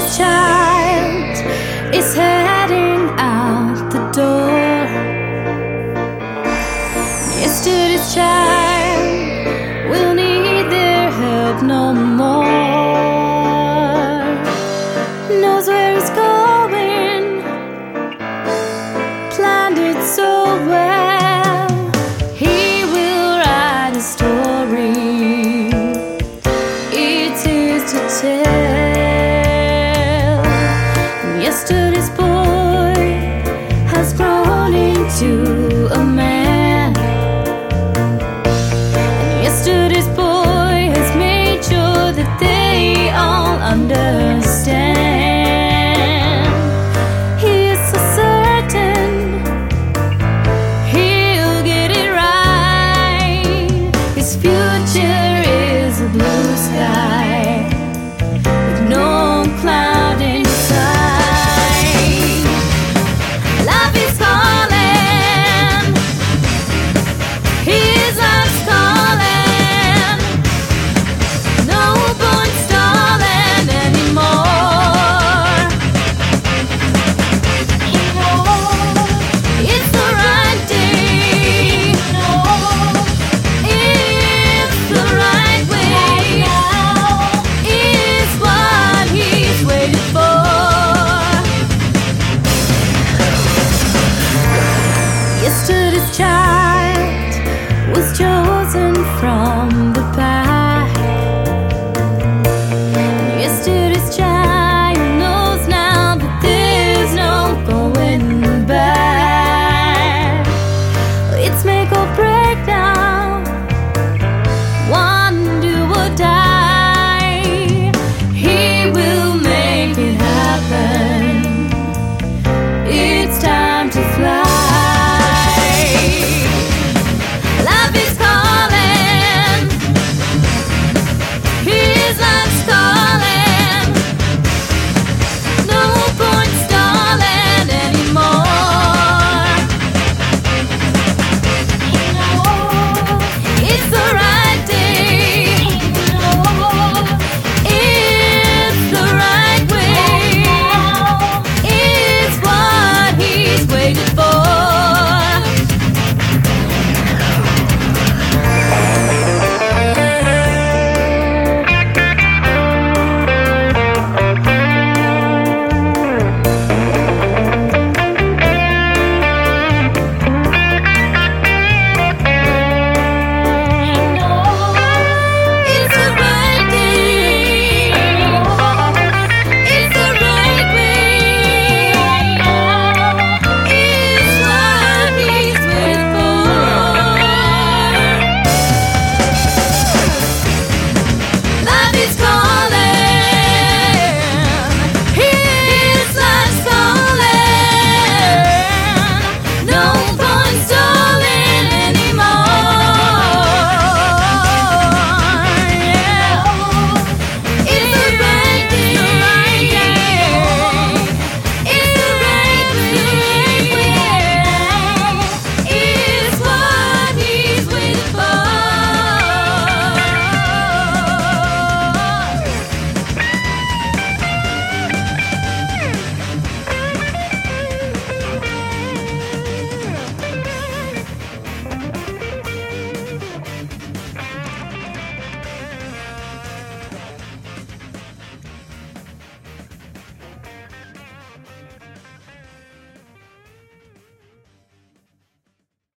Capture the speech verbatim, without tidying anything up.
Yesterday's child is heading out the door. Yesterday's child will need their help no more. Knows where he's going, planned it so well. He will write a story, it is to tell. Yesterday's boy has grown into a man, and yesterday's boy has made sure that they all understand. He is so certain he'll get it right. His future